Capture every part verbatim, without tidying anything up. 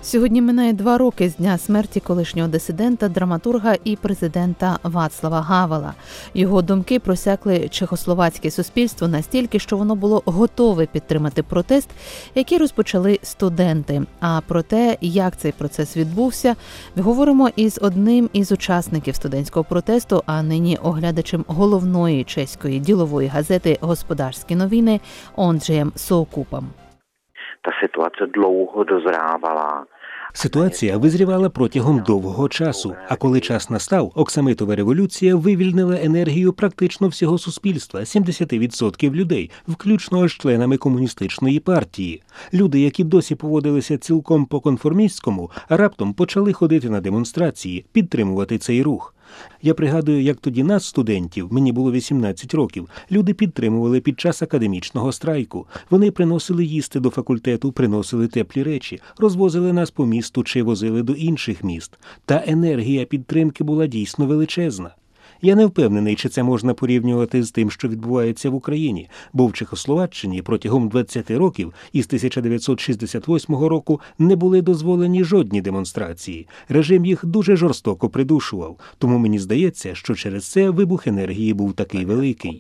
Сьогодні минає два роки з дня смерті колишнього дисидента, драматурга і президента Вацлава Гавела. Його думки просякли чехословацьке суспільство настільки, що воно було готове підтримати протест, який розпочали студенти. А про те, як цей процес відбувся, говоримо із одним із учасників студентського протесту, а нині оглядачем головної чеської ділової газети «Господарські новини» Ondřejem Soukupem. Та ситуація довго дозрівала. Ситуація визрівала протягом довгого часу, а коли час настав, оксамитова революція вивільнила енергію практично всього суспільства, сімдесят відсотків людей, включно з членами комуністичної партії. Люди, які досі поводилися цілком по-конформістському, раптом почали ходити на демонстрації, підтримувати цей рух. Я пригадую, як тоді нас, студентів, мені було вісімнадцять років, люди підтримували під час академічного страйку. Вони приносили їсти до факультету, приносили теплі речі, розвозили нас по місту чи возили до інших міст. Та енергія підтримки була дійсно величезна. Я не впевнений, чи це можна порівнювати з тим, що відбувається в Україні, бо в Чехословаччині протягом двадцяти років із тисяча дев'ятсот шістдесят восьмого року не були дозволені жодні демонстрації. Режим їх дуже жорстоко придушував, тому мені здається, що через це вибух енергії був такий великий.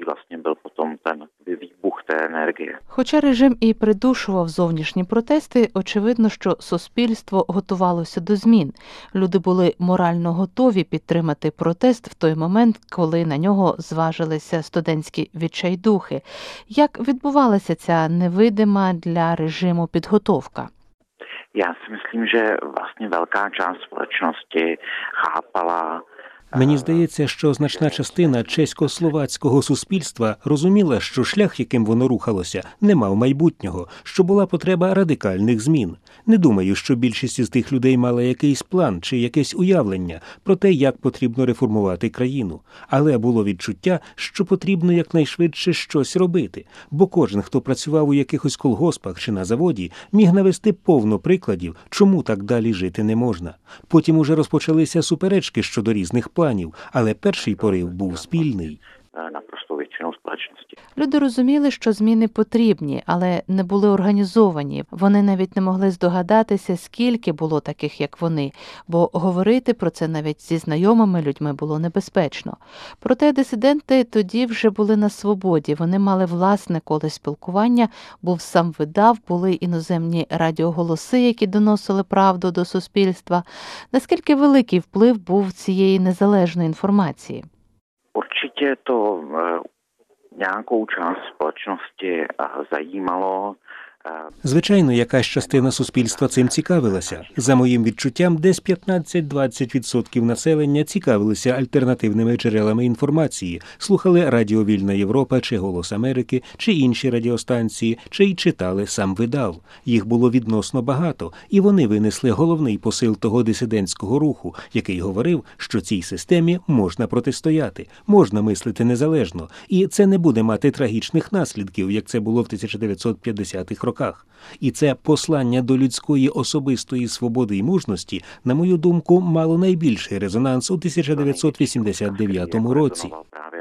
Хоча режим і придушував зовнішні протести, очевидно, що суспільство готувалося до змін. Люди були морально готові підтримати протест в той момент, коли на нього зважилися студентські відчайдухи. Як відбувалася ця невидима для режиму підготовка? Я si myslím, že vlastně velká část společnosti chápala. Мені здається, що значна частина чесько-словацького суспільства розуміла, що шлях, яким воно рухалося, не мав майбутнього, що була потреба радикальних змін. Не думаю, що більшість із тих людей мала якийсь план чи якесь уявлення про те, як потрібно реформувати країну. Але було відчуття, що потрібно якнайшвидше щось робити, бо кожен, хто працював у якихось колгоспах чи на заводі, міг навести повно прикладів, чому так далі жити не можна. Потім уже розпочалися суперечки щодо різних планів, але перший порив був спільний. Люди розуміли, що зміни потрібні, але не були організовані. Вони навіть не могли здогадатися, скільки було таких, як вони, бо говорити про це навіть зі знайомими людьми було небезпечно. Проте дисиденти тоді вже були на свободі, вони мали власне коло спілкування, був сам видав, були іноземні радіоголоси, які доносили правду до суспільства. Наскільки великий вплив був цієї незалежної інформації? Určitě to nějakou část společnosti zajímalo. Звичайно, якась частина суспільства цим цікавилася. За моїм відчуттям, десь п'ятнадцять-двадцять відсотків населення цікавилися альтернативними джерелами інформації, слухали Радіо Вільна Європа чи Голос Америки, чи інші радіостанції, чи й читали сам видав. Їх було відносно багато, і вони винесли головний посил того дисидентського руху, який говорив, що цій системі можна протистояти, можна мислити незалежно, і це не буде мати трагічних наслідків, як це було в тисяча дев'ятсот п'ятдесятих роках. І це послання до людської особистої свободи і мужності, на мою думку, мало найбільший резонанс у тисяча дев'ятсот вісімдесят дев'ятому році.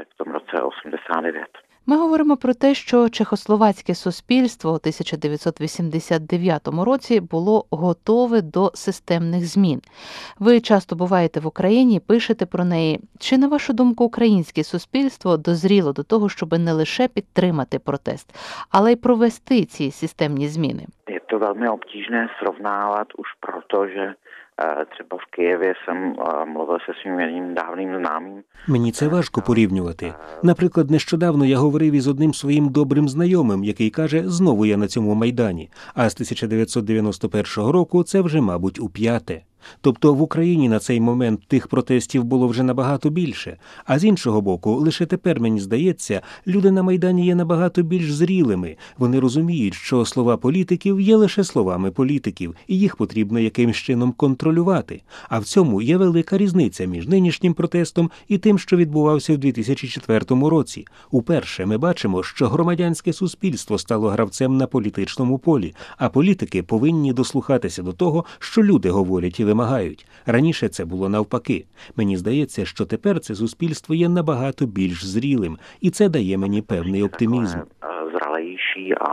Ми говоримо про те, що чехословацьке суспільство у тисяча дев'ятсот вісімдесят дев'ятому році було готове до системних змін. Ви часто буваєте в Україні, пишете про неї. Чи, на вашу думку, українське суспільство дозріло до того, щоб не лише підтримати протест, але й провести ці системні зміни? Це дуже обтяжне сравнювати уж про те, що třeba v Kyjevě jsem mluvil se svým jedním dávným známým. Мені це важко порівнювати. Наприклад, нещодавно я говорив із одним своїм добрим знайомим, який каже, знову я на цьому Майдані. А з тисяча дев'ятсот дев'яносто першого року це вже, мабуть, у п'яте. Тобто в Україні на цей момент тих протестів було вже набагато більше. А з іншого боку, лише тепер, мені здається, люди на Майдані є набагато більш зрілими. Вони розуміють, що слова політиків є лише словами політиків, і їх потрібно якимсь чином контролювати. А в цьому є велика різниця між нинішнім протестом і тим, що відбувався в дві тисячі четвертому році. Уперше ми бачимо, що громадянське суспільство стало гравцем на політичному полі, а політики повинні дослухатися до того, що люди говорять і вимагають. Раніше це було навпаки. Мені здається, що тепер це суспільство є набагато більш зрілим, і це дає мені певний оптимізм. Зралejší a z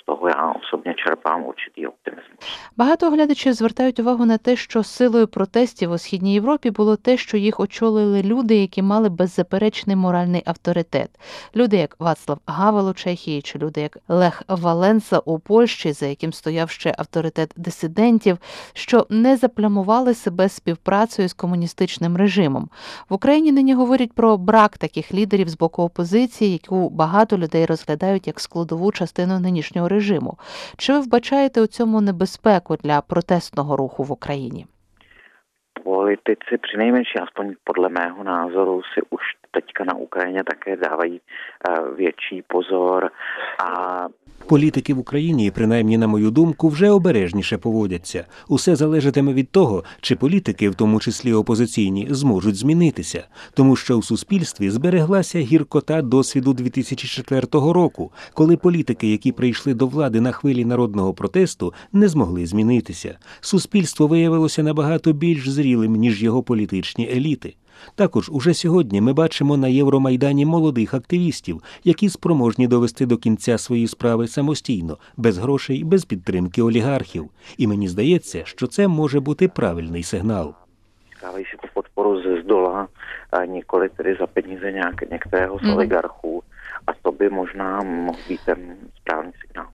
z toho já osobně čerpám určitý optimismus. Багато глядачів звертають увагу на те, що силою протестів у Східній Європі було те, що їх очолили люди, які мали беззаперечний моральний авторитет. Люди, як Вацлав Гавел у Чехії, чи люди, як Лех Валенса у Польщі, за яким стояв ще авторитет дисидентів, що не заплямували себе співпрацею з комуністичним режимом. В Україні нині говорять про брак таких лідерів з боку опозиції, яку багато людей розглядають як складову частину нинішнього режиму. Чи ви вбачаєте у цьому небезпеку для протестного руху в Україні? Politici přinejmenším, aspoň podle mého názoru, si už teďka na Ukrajině také dávají větší pozor a Політики в Україні, принаймні на мою думку, вже обережніше поводяться. Усе залежатиме від того, чи політики, в тому числі опозиційні, зможуть змінитися. Тому що в суспільстві збереглася гіркота досвіду дві тисячі четвертого року, коли політики, які прийшли до влади на хвилі народного протесту, не змогли змінитися. Суспільство виявилося набагато більш зрілим, ніж його політичні еліти. Також уже сьогодні ми бачимо на Євромайдані молодих активістів, які спроможні довести до кінця свої справи самостійно, без грошей, без підтримки олігархів. І мені здається, що це може бути правильний сигнал. Získávají si tu podporu ze zdola, nikoli tedy za peníze nějak, některého z oligarchů. A to by možná mohl být ten správný signál.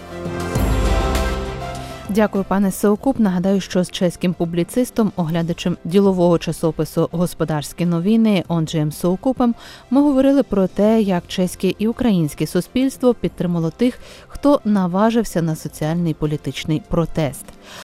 Дякую, пане Соукуп. Нагадаю, що з чеським публіцистом, оглядачем ділового часопису «Господарські новини» Онджієм Соукупом ми говорили про те, як чеське і українське суспільство підтримало тих, хто наважився на соціальний і політичний протест.